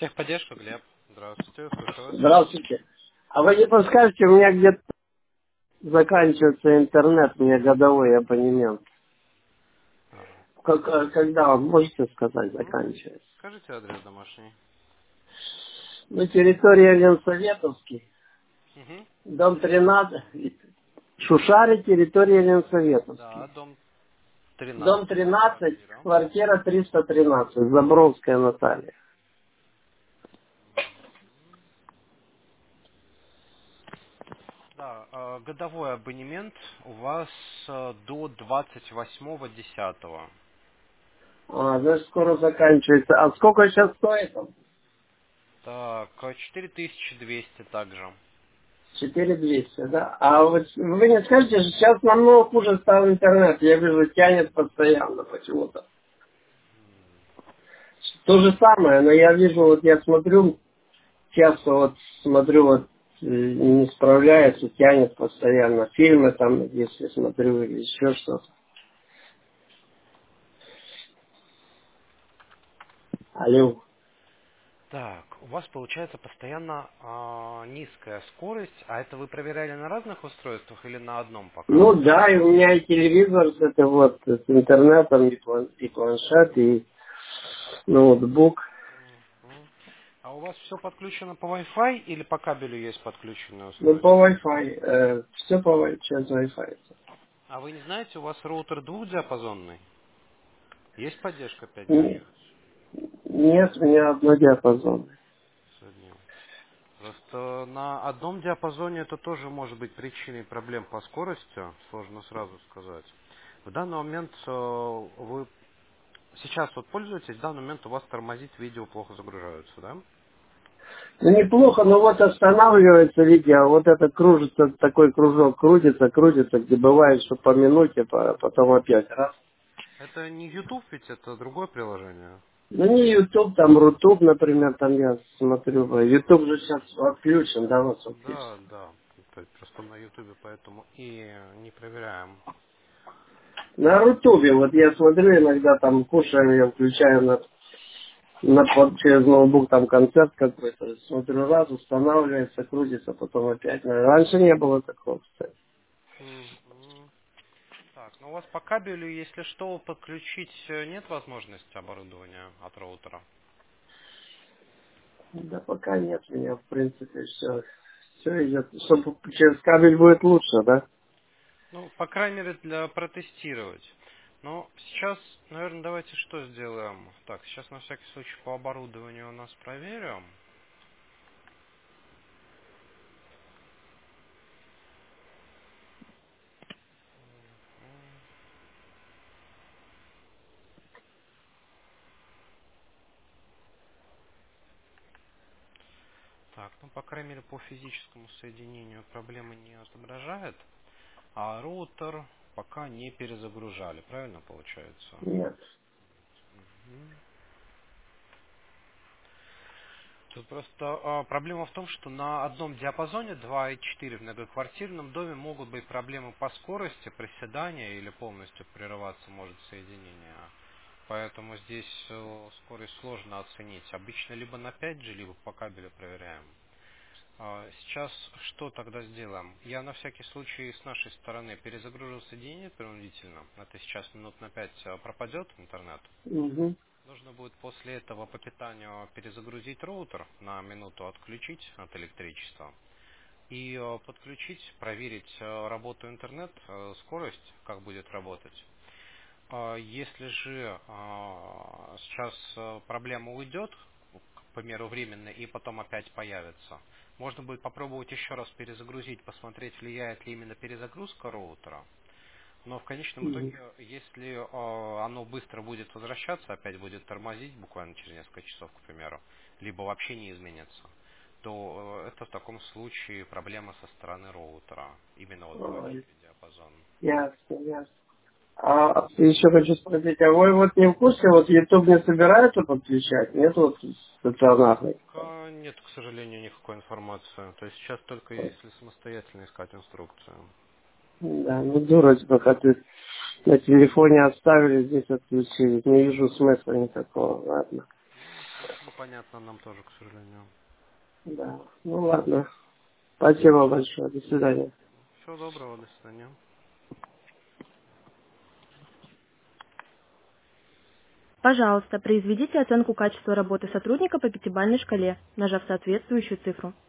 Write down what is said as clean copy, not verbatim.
Техподдержка, Глеб. Здравствуйте, слушаю вас. Здравствуйте. А вы не подскажете, у меня где-то заканчивается интернет, у меня годовой абонемент. Так. Когда, вы можете сказать, Мгм. заканчивается? Скажите адрес домашний. Ну, территория Ленсоветовский, Угу. дом 13, Шушары, территория Да, Ленсоветовский. дом Дом 13, тринадцать, квартира. квартира 313, Забровская Наталья. Да, годовой абонемент у вас до 28.10. А, значит, скоро заканчивается. А сколько сейчас стоит? Так, 4200 также. 4200, да? А вот вы не скажете, что сейчас намного хуже стал интернет. Я вижу, тянет постоянно почему-то. То же самое, но я вижу, вот я смотрю, часто вот смотрю, вот не справляется, тянет постоянно. Фильмы там, если смотрю, или еще что-то. Алло. Так, у вас получается постоянно низкая скорость, а это вы проверяли на разных устройствах или на одном пока? Ну да, и у меня и телевизор с это вот, с интернетом, и планшет, и ноутбук. Мгм. А у вас все подключено по Wi-Fi или по кабелю есть подключенное Ну, по устройство? Wi-Fi. Все по через Wi-Fi. А вы не знаете, у вас роутер двухдиапазонный? Есть поддержка 5G? Нет, у меня однодиапазон. С одним. Просто на одном диапазоне это тоже может быть причиной проблем по скорости, сложно сразу сказать. В данный момент вы сейчас вот пользуетесь, в данный момент у вас тормозит, видео плохо загружаются, да? Ну, неплохо, но вот останавливается видео, а вот это кружится, такой кружок крутится, крутится, где бывает, что по минуте, потом опять раз. Это не YouTube, ведь это другое приложение. Ну, не YouTube, там Рутуб, например, там я смотрю. YouTube же сейчас отключен, да, вот отключен. Да, да. То есть просто на Ютубе поэтому и не проверяем. На Рутубе, вот я смотрю, иногда там кушаем, я включаю через ноутбук там концерт какой-то, смотрю, раз, устанавливается, крутится, потом опять. Раньше не было такого, кстати. Мгм. Так, ну у вас по кабелю, если что, подключить нет возможности оборудования от роутера? Да пока нет, у меня, в принципе, все идет. Чтобы через кабель будет лучше, да? Ну, по крайней мере, для протестировать. Но сейчас, наверное, давайте что сделаем? Так, сейчас на всякий случай по оборудованию у нас проверим. Так, ну, по крайней мере, по физическому соединению проблемы не отображает. А роутер пока не перезагружали, правильно получается? Нет. Мгм. Тут просто проблема в том, что на одном диапазоне 2,4 в многоквартирном доме могут быть проблемы по скорости, проседания или полностью прерываться может соединение. Поэтому здесь скорость сложно оценить. Обычно либо на 5G, либо по кабелю проверяем. Сейчас что тогда сделаем? Я на всякий случай с нашей стороны перезагружу соединение принудительно. Это сейчас минут на 5 пропадет интернет. Угу. Нужно будет после этого по питанию перезагрузить роутер, на минуту отключить от электричества и подключить, проверить работу интернет, скорость, как будет работать. Если же сейчас проблема уйдет, к примеру, временно, и потом опять появится, можно будет попробовать еще раз перезагрузить, посмотреть, влияет ли именно перезагрузка роутера. Но в конечном Угу. итоге, если оно быстро будет возвращаться, опять будет тормозить буквально через несколько часов, к примеру, либо вообще не изменится, то это в таком случае проблема со стороны роутера, именно вот 2.4 Ой, диапазон. ясно, ясно. А еще хочу спросить, а вы вот не в курсе, вот YouTube не собирается подключать? Нет вот стационарный? Пока нет, к сожалению, никакой информации. То есть сейчас только если самостоятельно искать инструкцию. Да, ну дурочка, как ты на телефоне оставили, здесь отключили. Не вижу смысла никакого, ладно. понятно нам тоже, к сожалению. Да. Ну ладно. Спасибо большое. До свидания. Всего доброго, до свидания. Пожалуйста, произведите оценку качества работы сотрудника по пятибалльной шкале, нажав соответствующую цифру.